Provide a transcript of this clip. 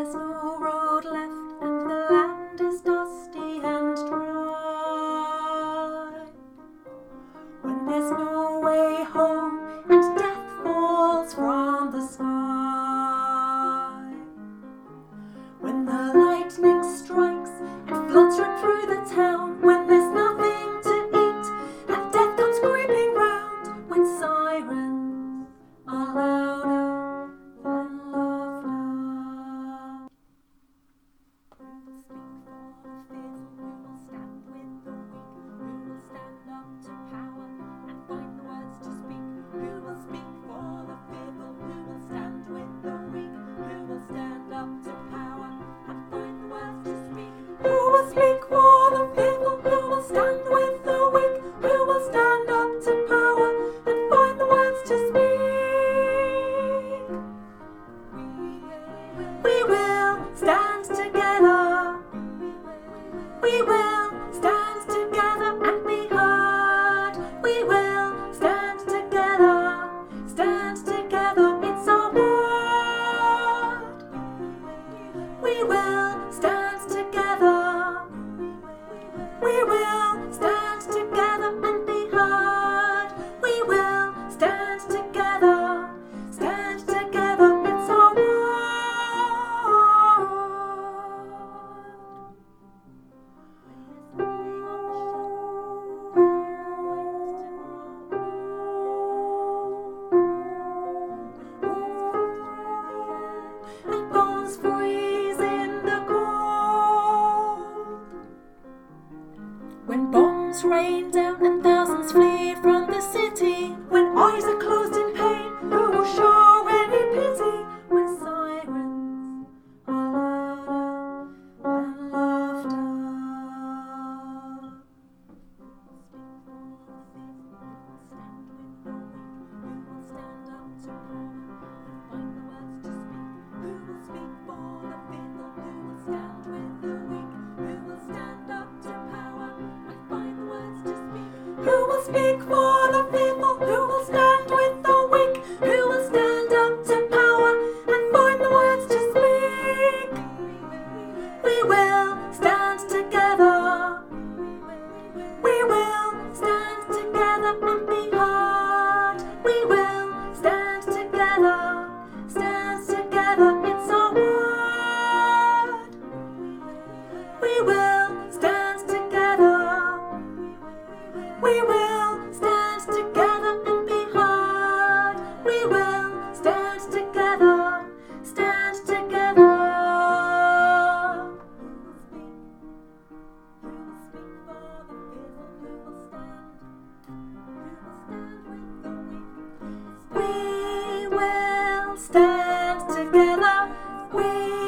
there's no road left and the land is dusty and dry, when there's no way home and death falls from the sky, when the lightning strikes and floods run through the town, when there's nothing to eat and death comes creeping round, when sirens are louder than laughter. Who will speak for the fearful? Who will stand with the weak? Who will stand up to power and find the words to speak? Who will speak for the fearful? Who will stand with the weak? Who will stand up to power and find the words to speak? Who will speak for the fearful? Who will stand with the weak? Who will stand up to power and find the words to speak? We will stand together. We will stand together and be heard. We will stand together. Stand together, it's our word. We will stand together. We will stand together and be heard. We will stand together. Stand together, it's our word. And bones freeze in the cold, when bombs rain down and thousands flee from the city, when eyes are closed in pain, who will show any pity? When sirens are louder than laughter. Who will stand up to power and find the words to speak? Who will speak for the fearful? Who will stand with the weak? Who will stand up to power and find the words to speak? Who will speak for the fearful? Who will stand with the weak? Who will stand up to power and find the words to speak? We will stand together. We will stand together and be heard. We will stand together. Stand together, it's our word. We will stand together. We will stand together and be heard. We will stand together. Stand together. Who will speak for the fearful? Who will stand? Who will stand with the weak? We will stand together. We